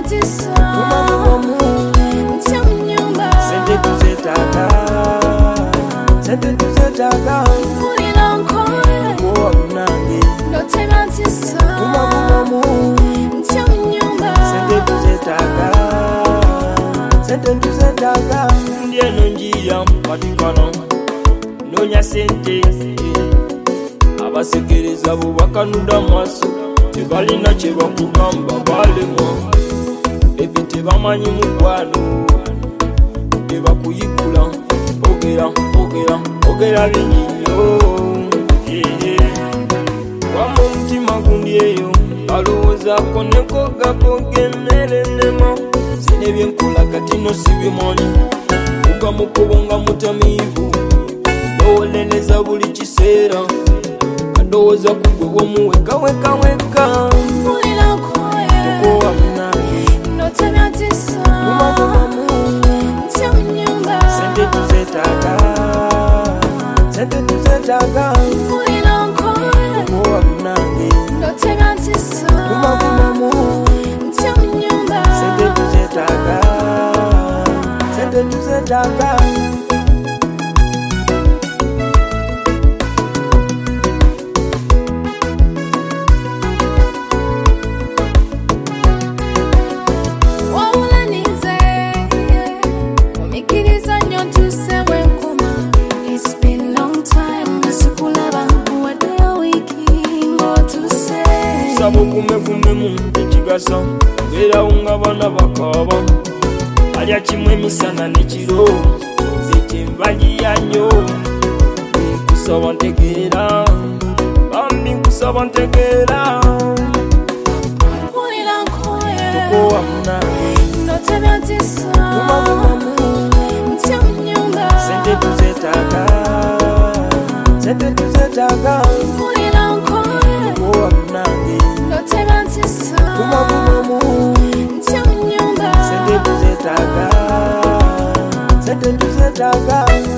sente tuzetaka, sente tuzetaka. Kuwa munange, sente tuzetaka, sente tuzetaka. Ndieno njia patikana, nonya sente. Abasekereza bo bakanuda maaso, tebalina kye bakugamba balemwa. Ebyo tebamanyi mukwano, tebakuyigula. Ogera bingi nnyo. Wamma omutima gundi eyo, alowoozaako nekogako g'emmere ennema. Sine byenkola kati no si bimanyi, kuga mu kkubo nga mutamiivu. Ndowoleleza buli kiseera, ndowooza ku gwe womuweka. Tukowa munange, sente tuzetaka, sente tuzetaka. Tukowa munange, sente tuzetaka, sente tuzetaka. Sabo kumevumemu ekigasa, beerawo nga bana bakaba. Alya kimu emisana n'ekiro, zekyenvagiya nnyo. Nkusaba ntegeera, bambi nkusaba ntegeera. Tukowa munange, sente tuzetaka, sente tuzetaka. Tukowa munange, sente tuzetaka, sente tuzetaka.